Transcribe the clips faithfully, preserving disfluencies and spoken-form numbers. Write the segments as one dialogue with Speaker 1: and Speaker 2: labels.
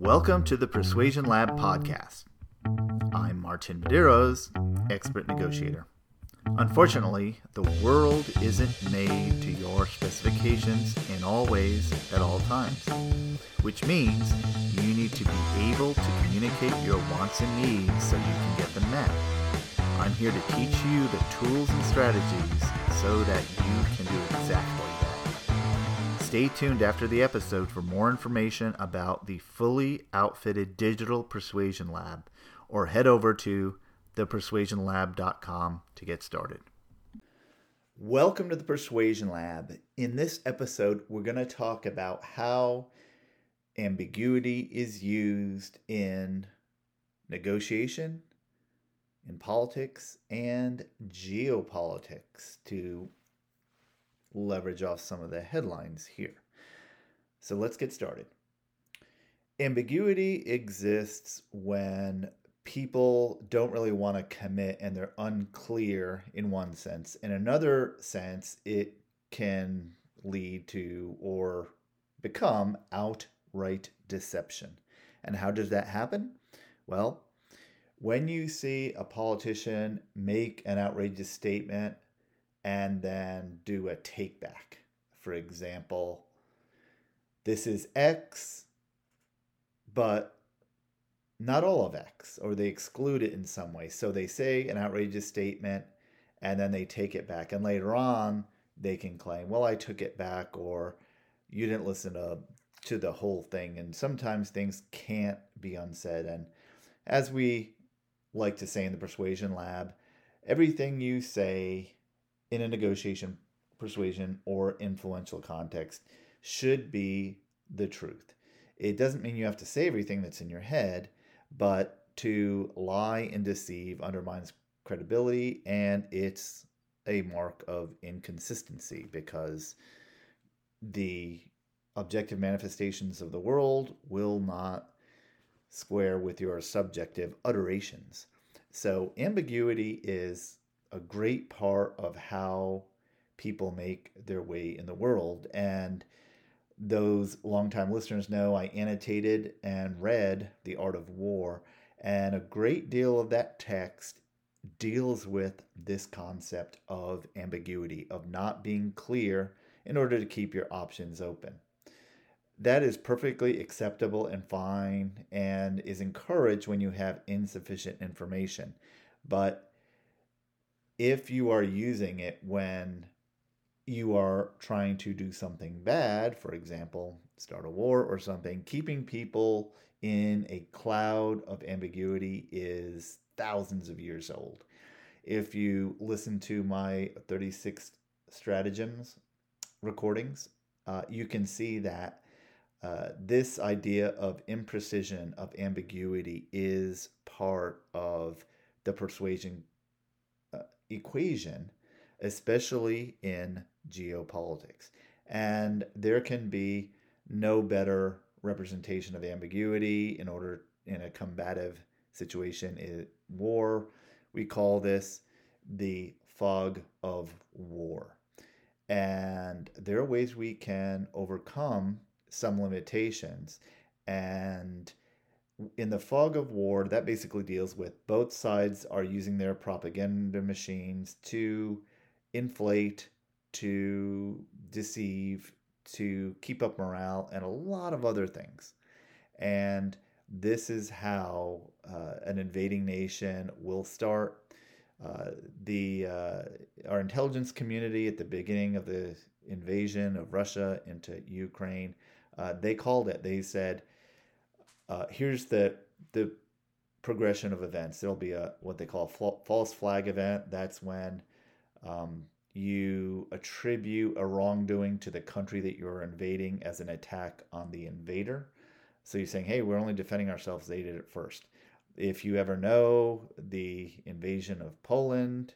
Speaker 1: Welcome to the Persuasion Lab podcast. I'm Martin Medeiros, expert negotiator. Unfortunately, the world isn't made to your specifications in all ways at all times, which means you need to be able to communicate your wants and needs so you can get them met. I'm here to teach you the tools and strategies so that you can do exactly that. Stay tuned after the episode for more information about the fully outfitted Digital Persuasion Lab, or head over to the persuasion lab dot com to get started. Welcome to the Persuasion Lab. In this episode, we're going to talk about how ambiguity is used in negotiation, in politics, and geopolitics to leverage off some of the headlines here. So let's get started. Ambiguity exists when people don't really want to commit and they're unclear in one sense. In another sense, it can lead to or become outright deception. And how does that happen? Well, when you see a politician make an outrageous statement and then do a take back, for example, this is X, but not all of X, or they exclude it in some way. So they say an outrageous statement and then they take it back. And later on, they can claim, well, I took it back, or you didn't listen to, to the whole thing. And sometimes things can't be unsaid. And as we like to say in the Persuasion Lab, everything you say in a negotiation, persuasion, or influential context should be the truth. It doesn't mean you have to say everything that's in your head, but to lie and deceive undermines credibility, and it's a mark of inconsistency because the objective manifestations of the world will not square with your subjective utterations. So ambiguity is a great part of how people make their way in the world. And those longtime listeners know I annotated and read The Art of War, and a great deal of that text deals with this concept of ambiguity, of not being clear in order to keep your options open. That is perfectly acceptable and fine and is encouraged when you have insufficient information. But if you are using it when you are trying to do something bad, for example, start a war or something, keeping people in a cloud of ambiguity is thousands of years old. If you listen to my thirty-six stratagems recordings, uh, you can see that uh, this idea of imprecision, of ambiguity, is part of the persuasion uh, equation, especially in geopolitics. And there can be no better representation of ambiguity in order in a combative situation in war. We call this the fog of war. And there are ways we can overcome some limitations. And in the fog of war, that basically deals with both sides are using their propaganda machines to inflate, to deceive, to keep up morale, and a lot of other things. And this is how uh, an invading nation will start. Uh, the uh, our intelligence community at the beginning of the invasion of Russia into Ukraine, uh, they called it. They said, uh, "Here's the the progression of events. There'll be a what they call a false flag event. That's when um, you attribute a wrongdoing to the country that you're invading as an attack on the invader. So you're saying, hey, we're only defending ourselves. They did it first. If you ever know, the invasion of Poland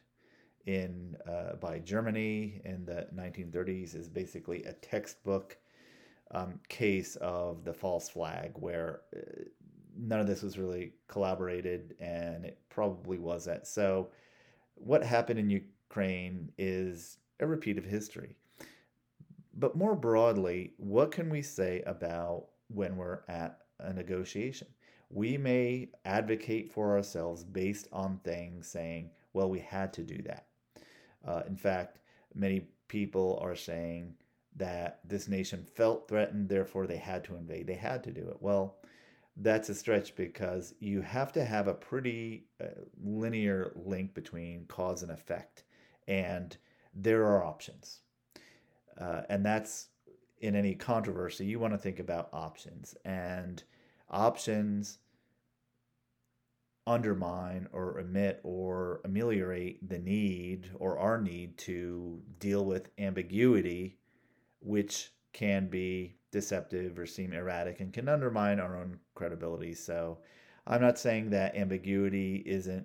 Speaker 1: in uh, by Germany in the nineteen thirties is basically a textbook um, case of the false flag, where uh, none of this was really collaborated, and it probably wasn't. So what happened in Ukraine is a repeat of history. But more broadly, what can we say about when we're at a negotiation. We may advocate for ourselves based on things saying, well, we had to do that. Uh, in fact, many people are saying that this nation felt threatened, therefore they had to invade. They had to do it. Well, that's a stretch because you have to have a pretty uh, linear link between cause and effect. And there are options. Uh, and that's in any controversy, you want to think about options. And options undermine or omit or ameliorate the need or our need to deal with ambiguity, which can be deceptive or seem erratic and can undermine our own credibility. So I'm not saying that ambiguity isn't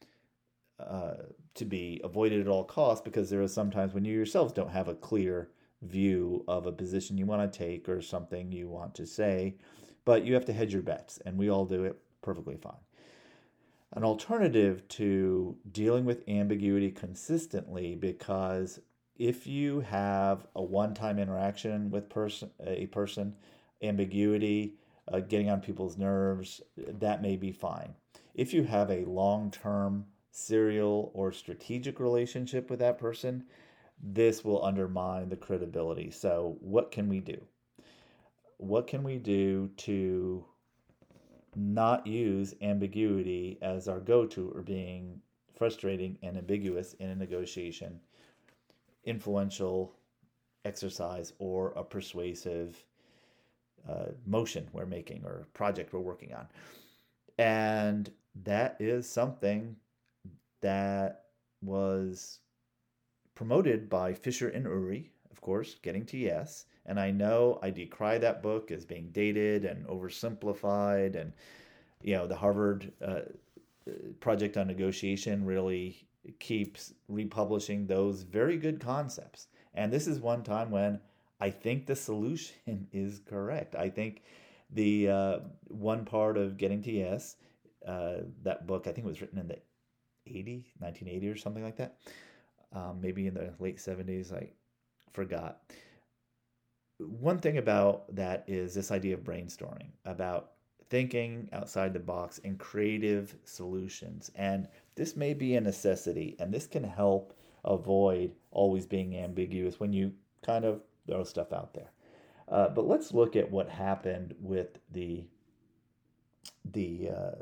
Speaker 1: uh, to be avoided at all costs, because there are sometimes when you yourselves don't have a clear view of a position you want to take or something you want to say, but you have to hedge your bets, and we all do it perfectly fine. An alternative to dealing with ambiguity consistently, because if you have a one-time interaction with person a person, ambiguity, uh, getting on people's nerves, that may be fine. If you have a long-term serial or strategic relationship with that person, this will undermine the credibility. So what can we do? What can we do to not use ambiguity as our go-to or being frustrating and ambiguous in a negotiation, influential exercise, or a persuasive uh, motion we're making or project we're working on? And that is something that was promoted by Fisher and Uri, of course, Getting to Yes. And I know I decry that book as being dated and oversimplified. And, you know, the Harvard uh, Project on Negotiation really keeps republishing those very good concepts. And this is one time when I think the solution is correct. I think the uh, one part of Getting to Yes, uh, that book, I think it was written in the eighty, nineteen eighty or something like that. Um, maybe in the late seventies, I forgot. One thing about that is this idea of brainstorming, about thinking outside the box and creative solutions. And this may be a necessity, and this can help avoid always being ambiguous when you kind of throw stuff out there. Uh, but let's look at what happened with the the uh,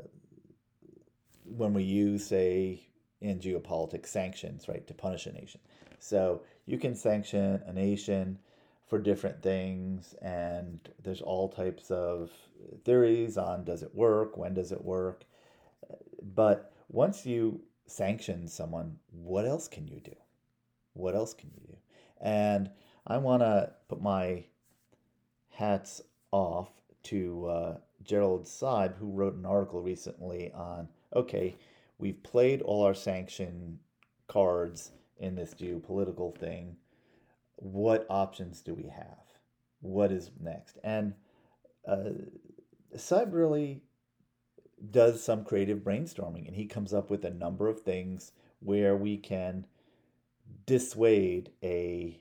Speaker 1: when we use, say, in geopolitics, sanctions, right, to punish a nation. So you can sanction a nation for different things, and there's all types of theories on does it work, when does it work. But once you sanction someone, what else can you do? What else can you do? And I want to put my hats off to uh, Gerald Seib, who wrote an article recently on, okay, we've played all our sanction cards in this geopolitical thing. What options do we have? What is next? And uh, Seib really does some creative brainstorming, and he comes up with a number of things where we can dissuade a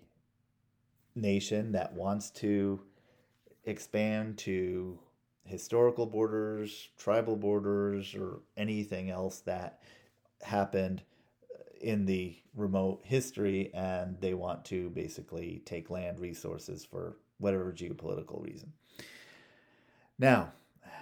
Speaker 1: nation that wants to expand to historical borders, tribal borders, or anything else that happened in the remote history, and they want to basically take land resources for whatever geopolitical reason. Now,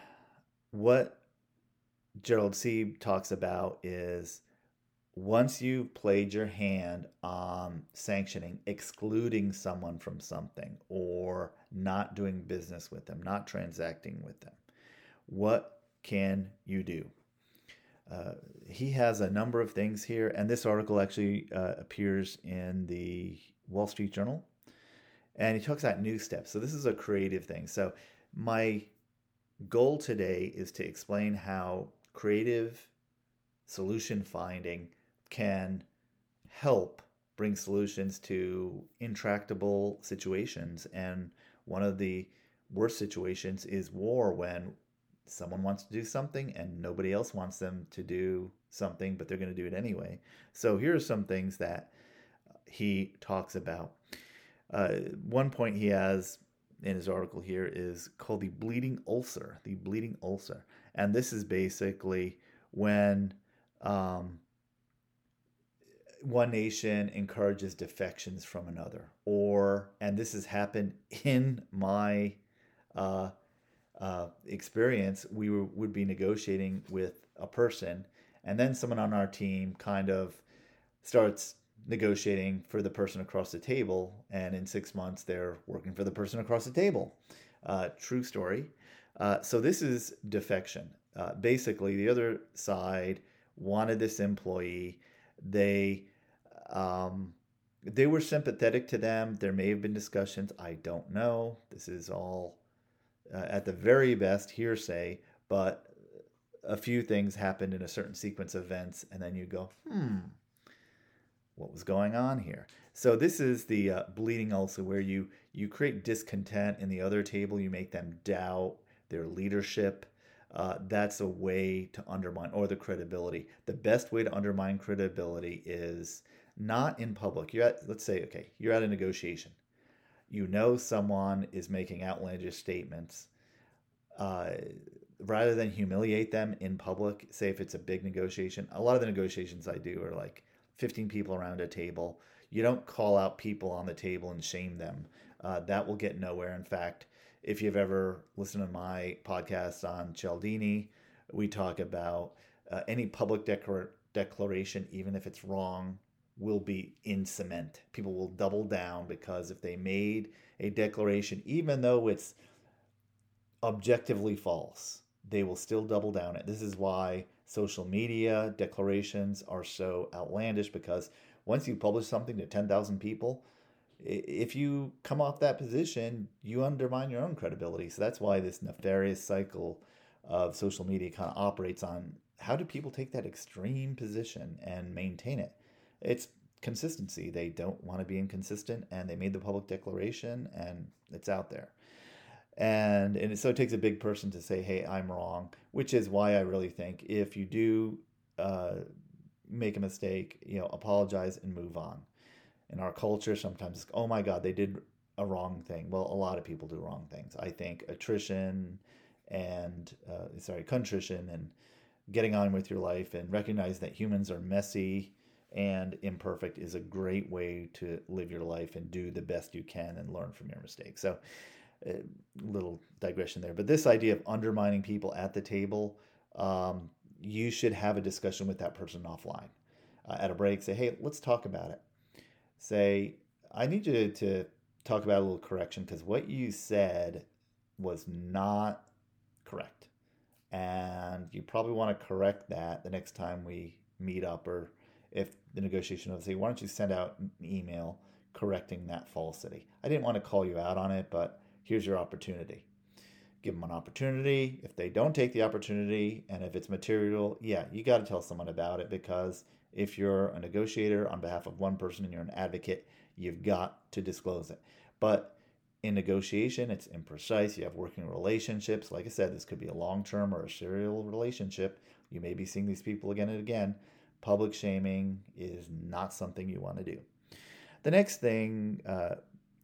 Speaker 1: what Gerald Seib talks about is once you've played your hand on sanctioning, excluding someone from something, or not doing business with them, not transacting with them, what can you do? Uh, he has a number of things here, and this article actually uh, appears in the Wall Street Journal, and he talks about new steps. So this is a creative thing. So my goal today is to explain how creative solution finding can help bring solutions to intractable situations. And one of the worst situations is war, when someone wants to do something and nobody else wants them to do something, but they're going to do it anyway. So here are some things that he talks about. Uh, one point he has in his article here is called the bleeding ulcer. The bleeding ulcer, and this is basically when um, one nation encourages defections from another, or and this has happened in my uh, uh, experience. We were, would be negotiating with a person, and then someone on our team kind of starts negotiating for the person across the table, and in six months they're working for the person across the table. Uh, true story. Uh, so this is defection. Uh, basically, the other side wanted this employee. They um, they were sympathetic to them. There may have been discussions. I don't know. This is all uh, at the very best hearsay, but a few things happened in a certain sequence of events, and then you go, hmm, what was going on here? So this is the uh, bleeding ulcer, where you you create discontent in the other table. You make them doubt their leadership. Uh, that's a way to undermine, or the credibility. The best way to undermine credibility is not in public. You're at, let's say, okay, you're at a negotiation. You know someone is making outlandish statements. Uh, rather than humiliate them in public, say if it's a big negotiation, a lot of the negotiations I do are like fifteen people around a table. You don't call out people on the table and shame them. Uh, that will get nowhere. In fact, if you've ever listened to my podcast on Cialdini, we talk about uh, any public declar- declaration, even if it's wrong, will be in cement. People will double down, because if they made a declaration, even though it's objectively false, they will still double down it. This is why social media declarations are so outlandish, because once you publish something to ten thousand people, if you come off that position, you undermine your own credibility. So that's why this nefarious cycle of social media kind of operates on how do people take that extreme position and maintain it. It's consistency. They don't want to be inconsistent, and they made the public declaration, and it's out there. And, and so it takes a big person to say, hey, I'm wrong, which is why I really think if you do uh, make a mistake, you know, apologize and move on. In our culture, sometimes it's, oh my God, they did a wrong thing. Well, a lot of people do wrong things. I think attrition and, uh, sorry, contrition and getting on with your life and recognize that humans are messy and imperfect is a great way to live your life and do the best you can and learn from your mistakes. So, a little digression there, but this idea of undermining people at the table, um, you should have a discussion with that person offline uh, at a break. Say, hey, let's talk about it. Say, I need you to, to talk about a little correction, because what you said was not correct, and you probably want to correct that the next time we meet up, or if the negotiation will say, why don't you send out an email correcting that falsity? I didn't want to call you out on it, but here's your opportunity. Give them an opportunity. If they don't take the opportunity, and if it's material, yeah, you got to tell someone about it, because if you're a negotiator on behalf of one person and you're an advocate, you've got to disclose it. But in negotiation, it's imprecise. You have working relationships. Like I said, this could be a long-term or a serial relationship. You may be seeing these people again and again. Public shaming is not something you want to do. The next thing uh,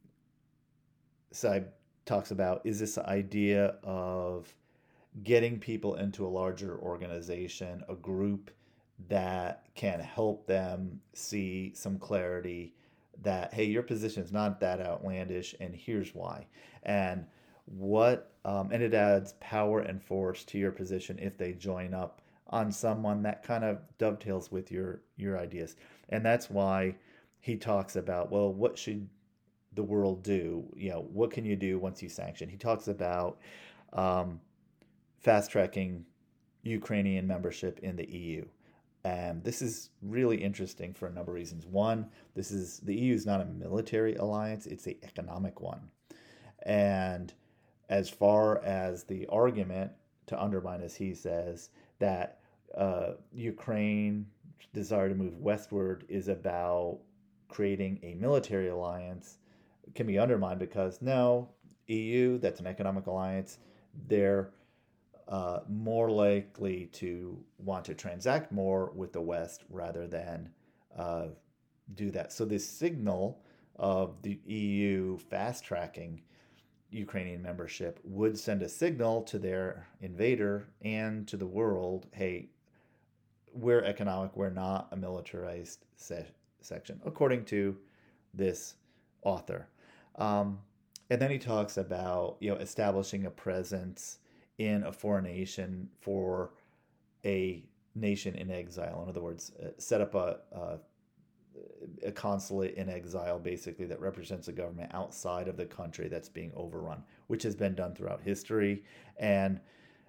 Speaker 1: Saib talks about is this idea of getting people into a larger organization, a group that can help them see some clarity that, hey, your position is not that outlandish, and here's why. And what, um, and it adds power and force to your position if they join up on someone that kind of dovetails with your, your ideas. And that's why he talks about, well, what should the world do? You know, what can you do once you sanction? He talks about um, fast tracking Ukrainian membership in the E U. And this is really interesting for a number of reasons. One, this is the E U is not a military alliance, it's an economic one. And as far as the argument to undermine, as he says, that uh, Ukraine desire to move westward is about creating a military alliance, can be undermined, because no, E U, that's an economic alliance, they're uh, more likely to want to transact more with the West rather than uh, do that. So this signal of the E U fast tracking Ukrainian membership would send a signal to their invader and to the world, hey, we're economic, we're not a militarized se- section, according to this author. Um, and then he talks about, you know, establishing a presence in a foreign nation for a nation in exile. In other words, uh, set up a, a a consulate in exile, basically, that represents a government outside of the country that's being overrun, which has been done throughout history. And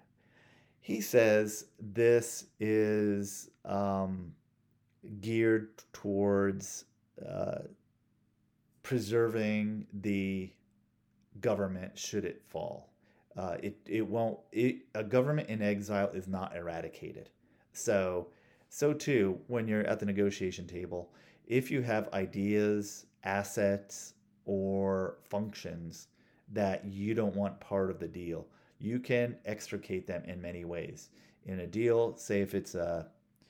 Speaker 1: he says this is um, geared towards uh, preserving the government should it fall. Uh, it it won't. It, a government in exile is not eradicated. So so too when you're at the negotiation table, if you have ideas, assets, or functions that you don't want part of the deal, you can extricate them in many ways. In a deal, say if it's a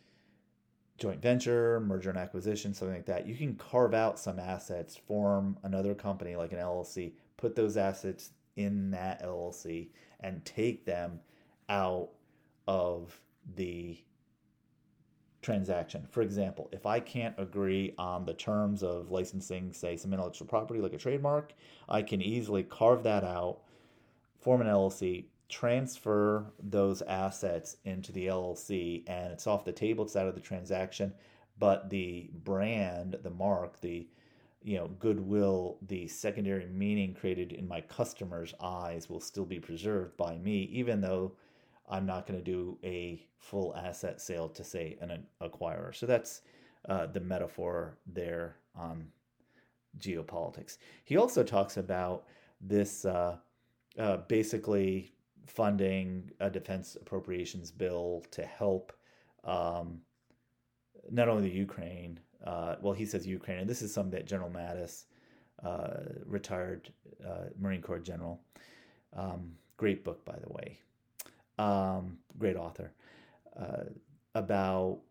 Speaker 1: joint venture, merger and acquisition, something like that, you can carve out some assets, form another company like an L L C, put those assets in that L L C, and take them out of the transaction. For example, if I can't agree on the terms of licensing, say, some intellectual property like a trademark, I can easily carve that out, form an L L C, transfer those assets into the L L C, and it's off the table, it's out of the transaction, but the brand, the mark, the you know goodwill, the secondary meaning created in my customers' eyes will still be preserved by me, even though I'm not going to do a full asset sale to, say, an acquirer. So that's uh, the metaphor there on geopolitics. He also talks about this uh, uh, basically funding a defense appropriations bill to help um, not only the Ukraine, uh, well, he says Ukraine, and this is something that General Mattis, uh, retired uh, Marine Corps general, um, great book, by the way, um, great author, uh, about,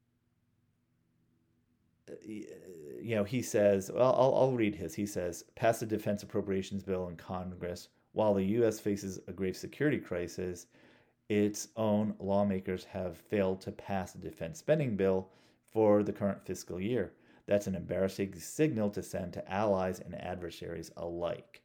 Speaker 1: you know, he says, well, I'll, I'll read his. He says, pass a defense appropriations bill in Congress. While the U S faces a grave security crisis, its own lawmakers have failed to pass a defense spending bill for the current fiscal year. That's an embarrassing signal to send to allies and adversaries alike.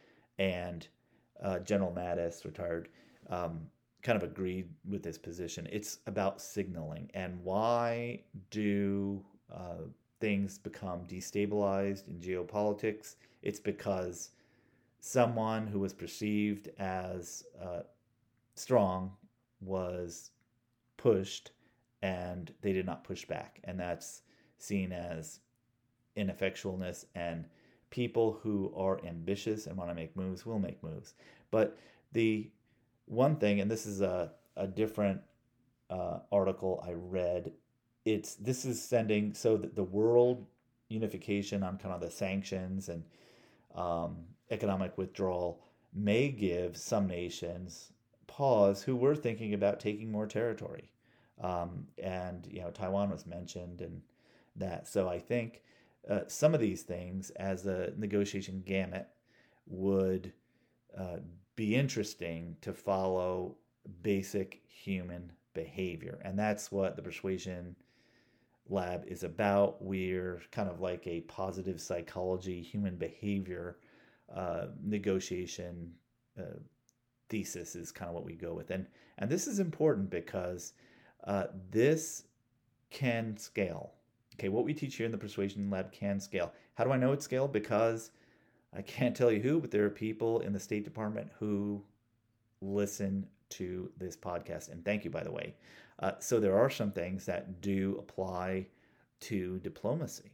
Speaker 1: And uh, General Mattis, retired, um, kind of agreed with this position. It's about signaling. And why do uh, things become destabilized in geopolitics? It's because someone who was perceived as uh, strong was pushed and they did not push back. And that's seen as ineffectualness, and people who are ambitious and want to make moves will make moves. But the one thing, and this is a, a different uh, article I read, it's this is sending, so that the world unification on kind of the sanctions and um, economic withdrawal may give some nations pause who were thinking about taking more territory. Um, and, you know, Taiwan was mentioned and that. So I think uh, some of these things as a negotiation gamut would uh, be interesting to follow basic human behavior. And that's what the Persuasion Lab is about. We're kind of like a positive psychology, human behavior uh, negotiation uh, thesis is kind of what we go with. And, and this is important because uh, this can scale. Okay, what we teach here in the Persuasion Lab can scale. How do I know it's scaled? Because I can't tell you who, but there are people in the State Department who listen to this podcast. And thank you, by the way. Uh, so there are some things that do apply to diplomacy.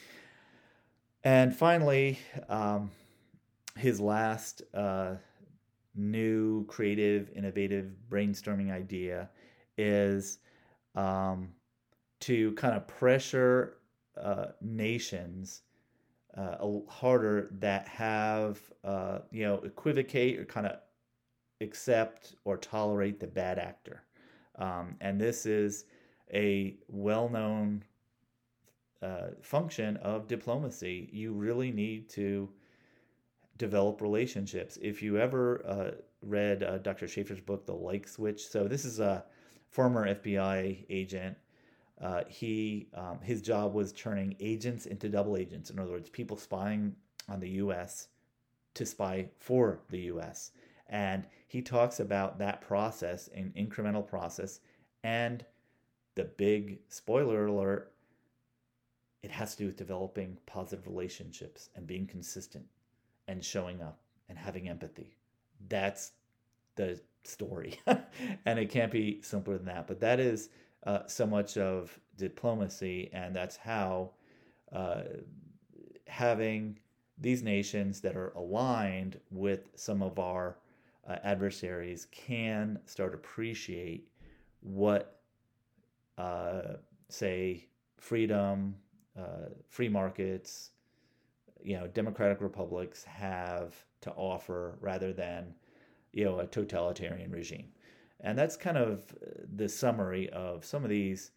Speaker 1: And finally, um, his last uh, new, creative, innovative brainstorming idea is um, to kind of pressure uh, nations uh, harder that have, uh, you know, equivocate or kind of accept or tolerate the bad actor. Um, and this is a well-known uh, function of diplomacy. You really need to develop relationships. If you ever uh, read uh, Doctor Schaefer's book, The Like Switch, so this is a former F B I agent. Uh, he um, his job was turning agents into double agents. In other words, people spying on the U S to spy for the U S. And he talks about that process, an incremental process, and the big spoiler alert, it has to do with developing positive relationships and being consistent and showing up and having empathy. That's the story. And it can't be simpler than that. But that is uh, so much of diplomacy, and that's how uh, having these nations that are aligned with some of our uh, adversaries can start appreciate what, uh, say, freedom, uh, free markets, you know, democratic republics have to offer, rather than, you know, a totalitarian regime. And that's kind of the summary of some of these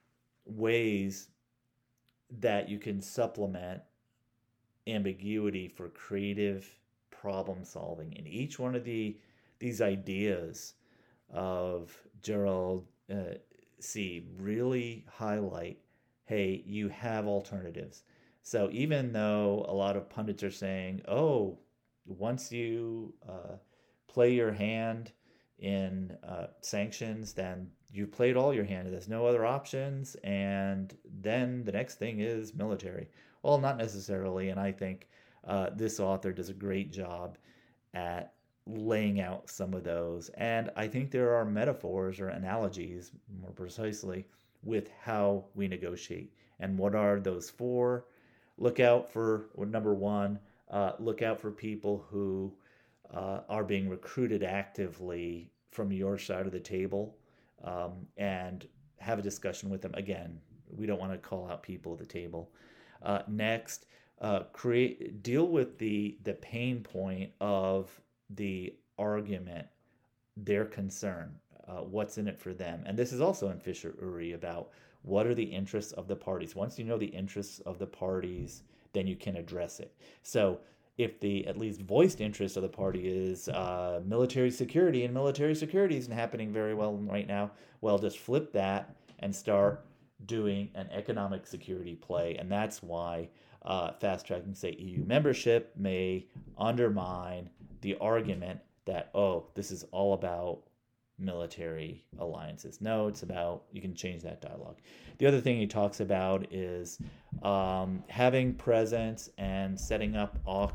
Speaker 1: ways that you can supplement ambiguity for creative problem solving. And each one of the these ideas of Gerald uh, C. really highlight, hey, you have alternatives. So even though a lot of pundits are saying, oh, once you uh, play your hand in uh, sanctions, then you've played all your hand. There's no other options. And then the next thing is military. Well, not necessarily. And I think uh, this author does a great job at laying out some of those. And I think there are metaphors or analogies, more precisely, with how we negotiate. And what are those for? Look out for, well, number one, uh, look out for people who uh, are being recruited actively from your side of the table, um, and have a discussion with them. Again, we don't want to call out people at the table. Uh, next, uh, create deal with the the pain point of the argument, their concern, uh, what's in it for them. And this is also in Fisher-Uri about what are the interests of the parties. Once you know the interests of the parties, then you can address it. So if the at least voiced interest of the party is uh, military security, and military security isn't happening very well right now, well, just flip that and start doing an economic security play. And that's why uh, fast tracking, say, E U membership may undermine the argument that, oh, this is all about military alliances. No, it's about, you can change that dialogue. The other thing he talks about is um, having presence and setting up uh,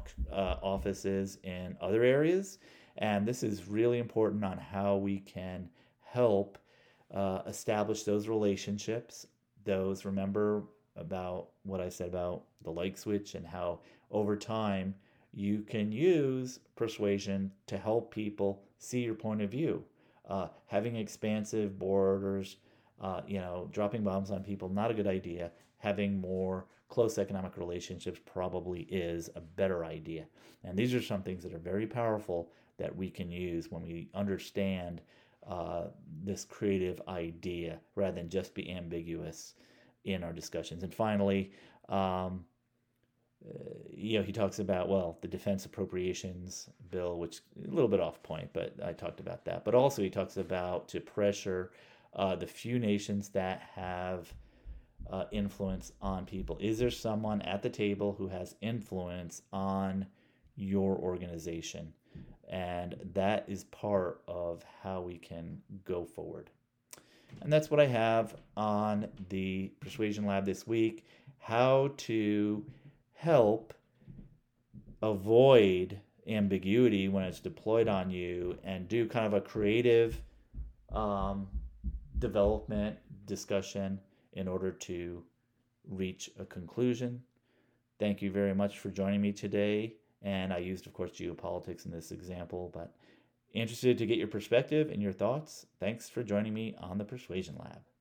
Speaker 1: offices in other areas. And this is really important on how we can help uh, establish those relationships. Those, remember about what I said about the like switch and how over time you can use persuasion to help people see your point of view. Uh, having expansive borders, uh, you know, dropping bombs on people, not a good idea. Having more close economic relationships probably is a better idea. And these are some things that are very powerful that we can use when we understand uh, this creative idea, rather than just be ambiguous in our discussions. And finally, um, Uh, you know, he talks about, well, the defense appropriations bill, which a little bit off point, but I talked about that. But also he talks about to pressure uh, the few nations that have uh, influence on people. Is there someone at the table who has influence on your organization? And that is part of how we can go forward. And that's what I have on the Persuasion Lab this week. How to help avoid ambiguity when it's deployed on you, and do kind of a creative um, development discussion in order to reach a conclusion. Thank you very much for joining me today. And I used, of course, geopolitics in this example, but interested to get your perspective and your thoughts. Thanks for joining me on the Persuasion Lab.